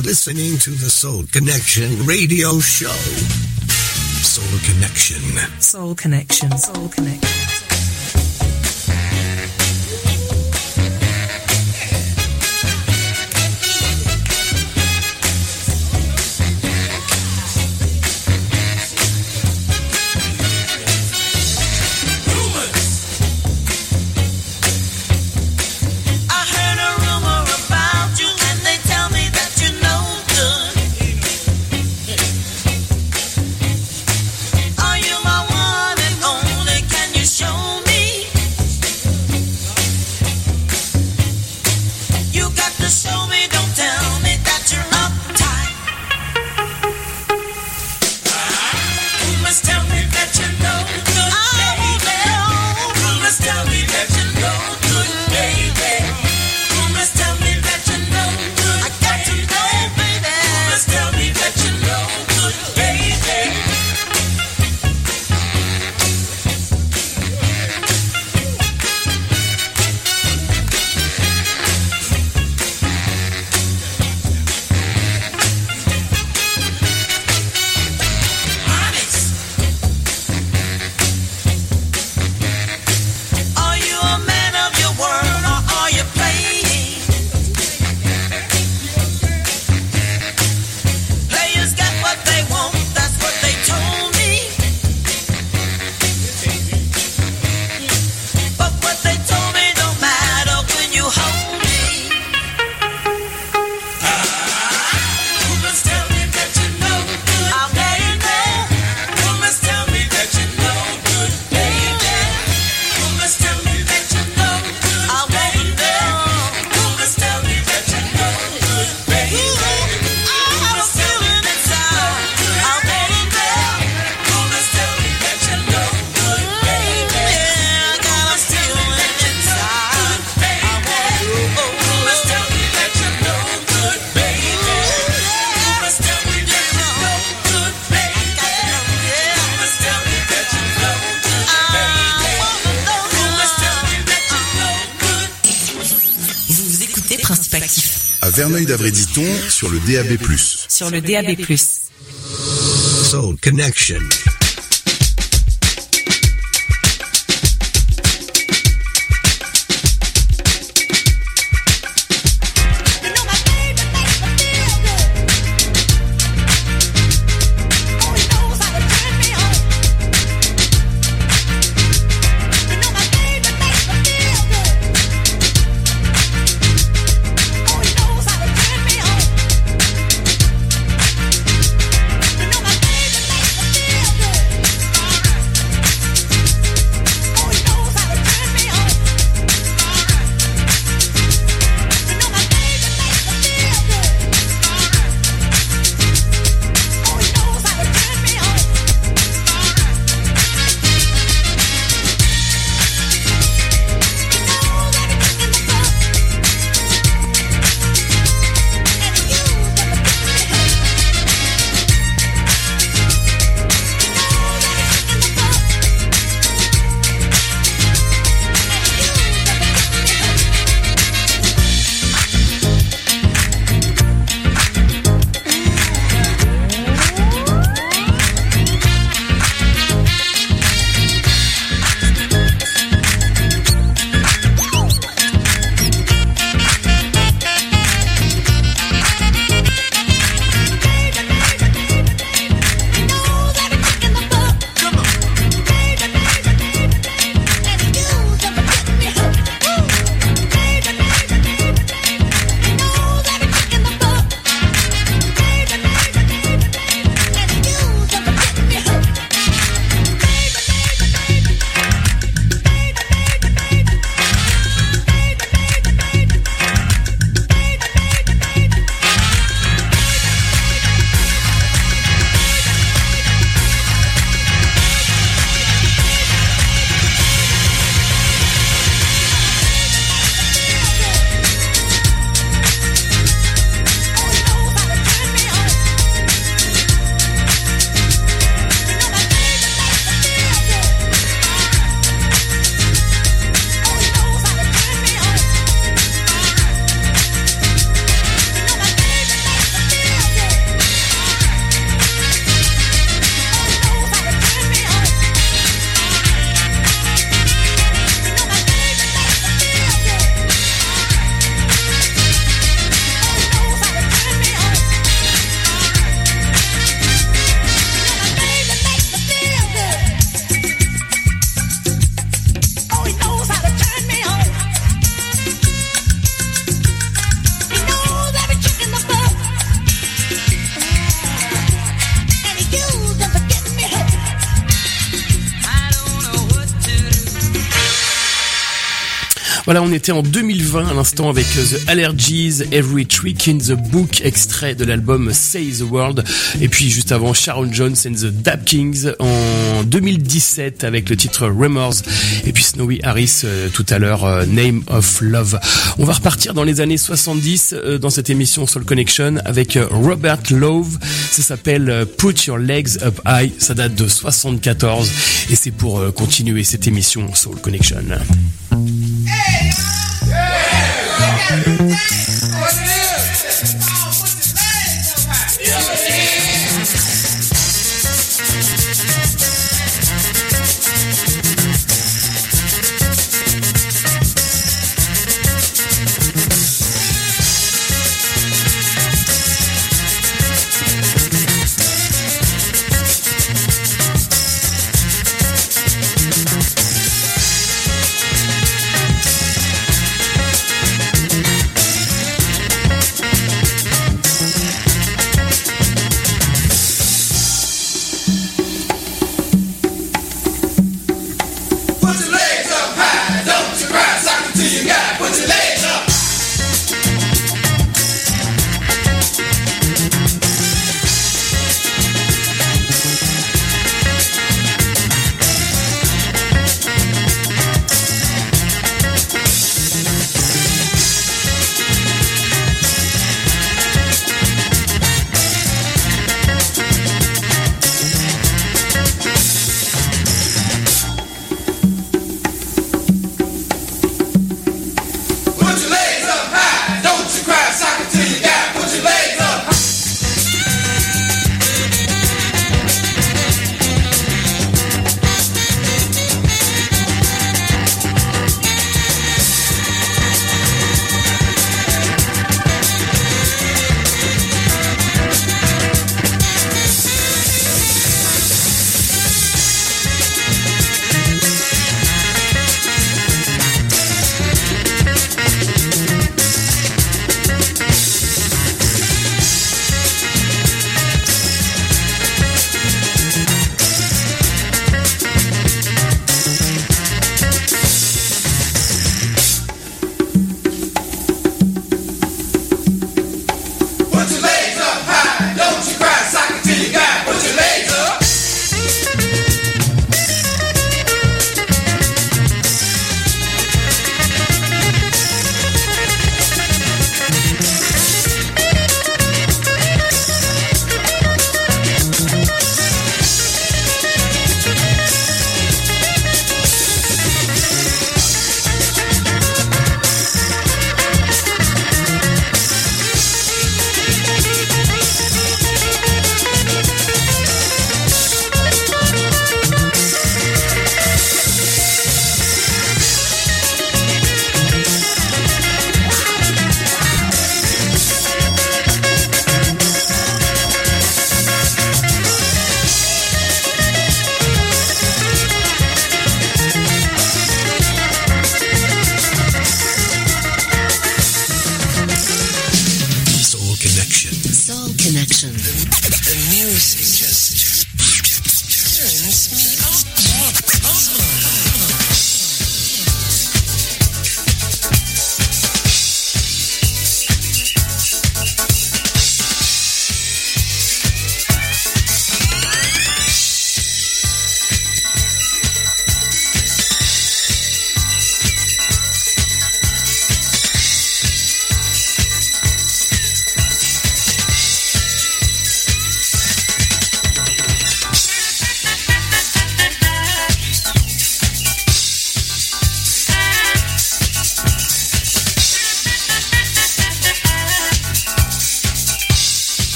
listening to the Soul Connection radio show. Soul Connection. Soul Connection. Soul Connection. Verneuil-d'Avray-Diton sur le DAB+. Sur le DAB+. Soul Connection. Yeah. Voilà, on était en 2020 à l'instant avec The Allergies, Every Trick in the Book, extrait de l'album Say the World. Et puis juste avant, Sharon Jones and the Dap Kings en 2017 avec le titre Remorse. Et puis Snowy Harris tout à l'heure, Name of Love. On va repartir dans les années 70 dans cette émission Soul Connection avec Robert Love. Ça s'appelle Put Your Legs Up High. Ça date de 74 et c'est pour continuer cette émission Soul Connection.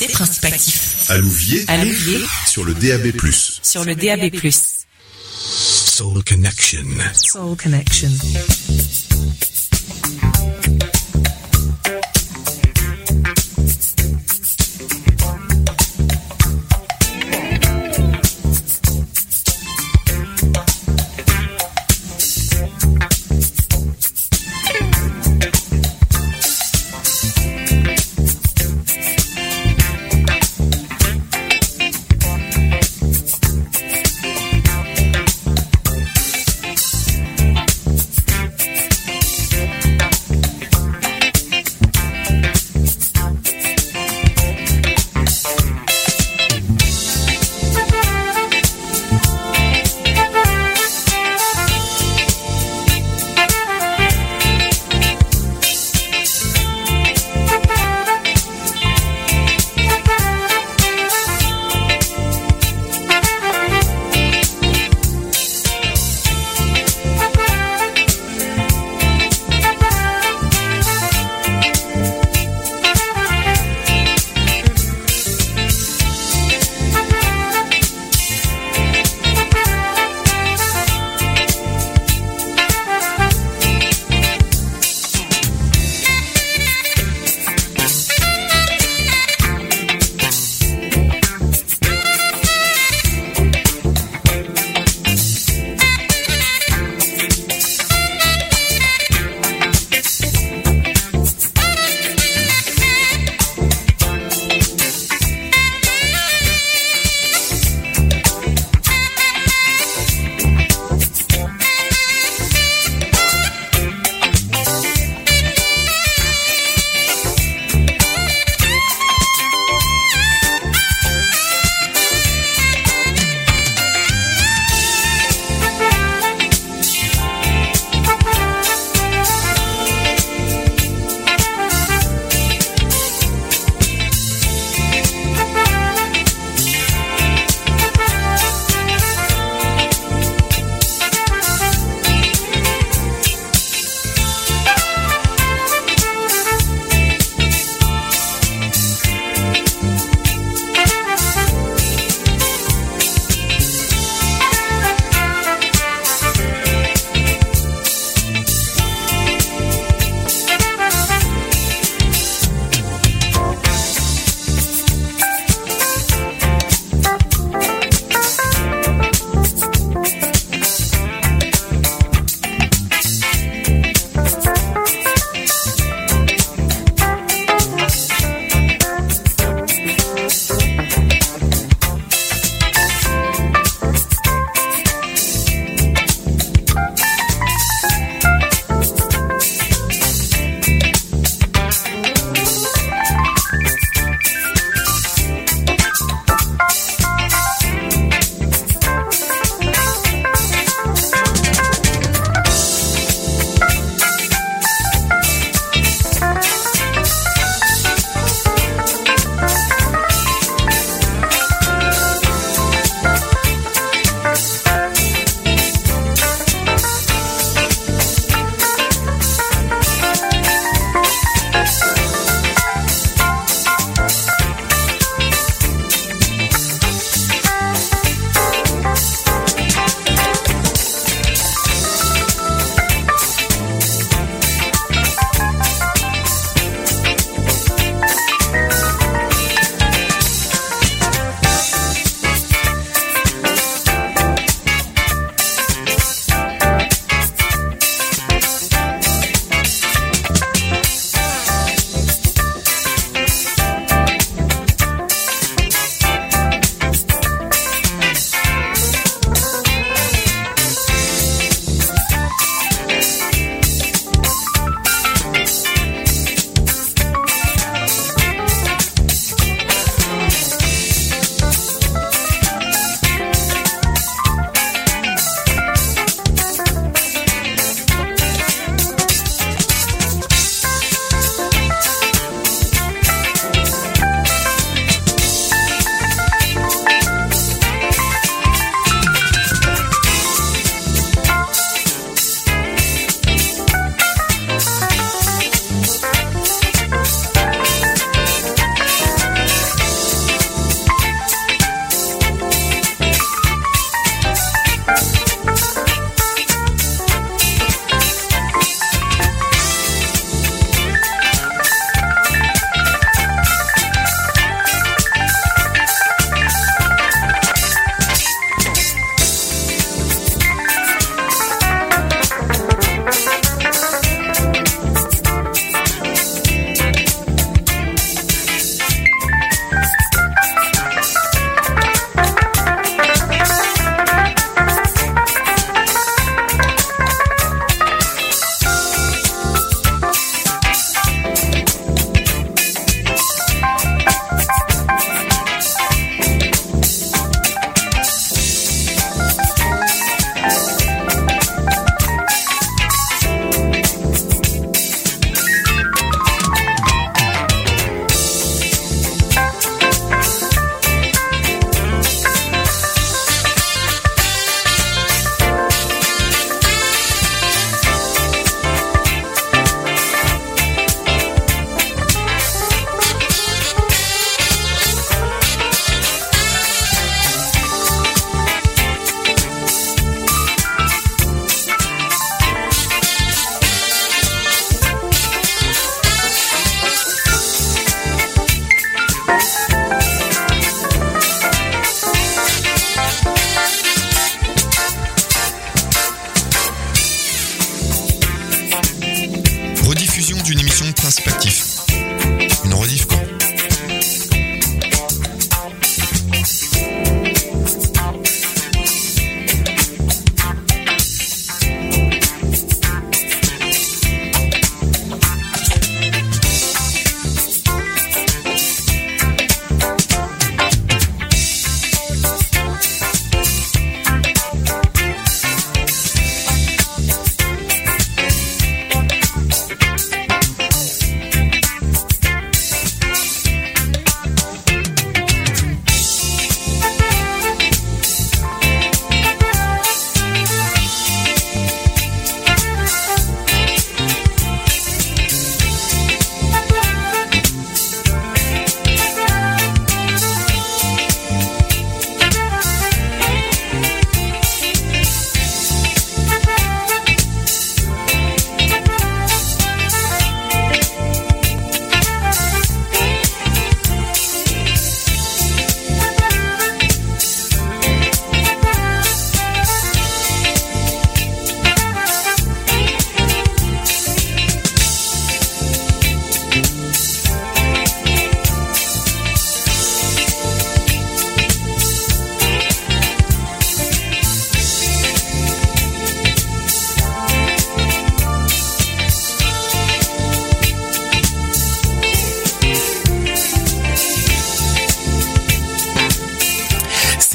principe actif. À Louviers, sur le DAB+. Sur le DAB+. Soul Connection. Soul Connection.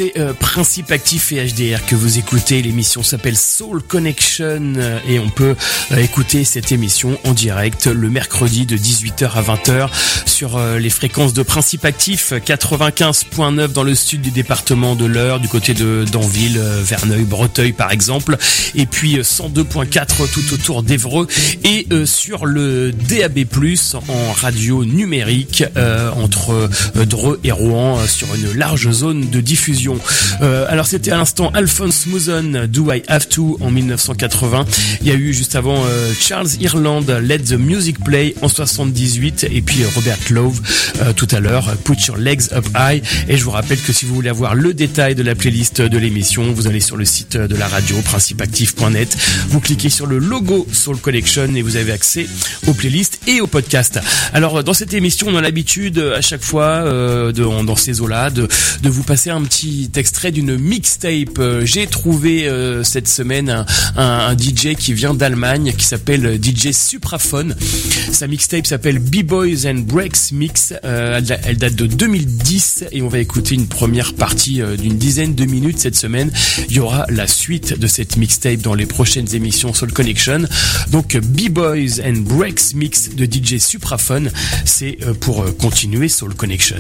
c'est Principe Actif et HDR que vous écoutez. L'émission s'appelle Soul Connection et on peut écouter cette émission en direct le mercredi de 18h à 20h sur les fréquences de Principe Actif, 95.9 dans le sud du département de l'Eure, du côté de Danville, Verneuil, Breteuil par exemple, et puis 102.4 tout autour d'Évreux et sur le DAB+, en radio numérique entre Dreux et Rouen sur une large zone de diffusion. Alors c'était à l'instant Alphonse Mouzon, Do I Have To en 1980. Il y a eu juste avant Charles Ireland, Let the Music Play en 78 et puis Robert Love tout à l'heure, Put Your Legs Up High. Et je vous rappelle que si vous voulez avoir le détail de la playlist de l'émission, vous allez sur le site de la radio principeactif.net, vous cliquez sur le logo Soul Collection et vous avez accès aux playlists et aux podcasts. Alors dans cette émission, on a l'habitude à chaque fois dans ces eaux-là de vous passer un petit extrait d'une mixtape. J'ai trouvé cette semaine un DJ qui vient d'Allemagne qui s'appelle DJ Supraphone. Sa mixtape s'appelle B-Boys and Breaks Mix. Elle date de 2010 et on va écouter une première partie d'une dizaine de minutes cette semaine. Il y aura la suite de cette mixtape dans les prochaines émissions Soul Connection. Donc B-Boys and Breaks Mix de DJ Supraphone, c'est pour continuer Soul Connection.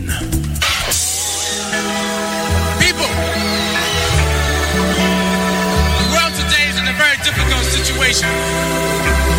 People, the world today is in a very difficult situation.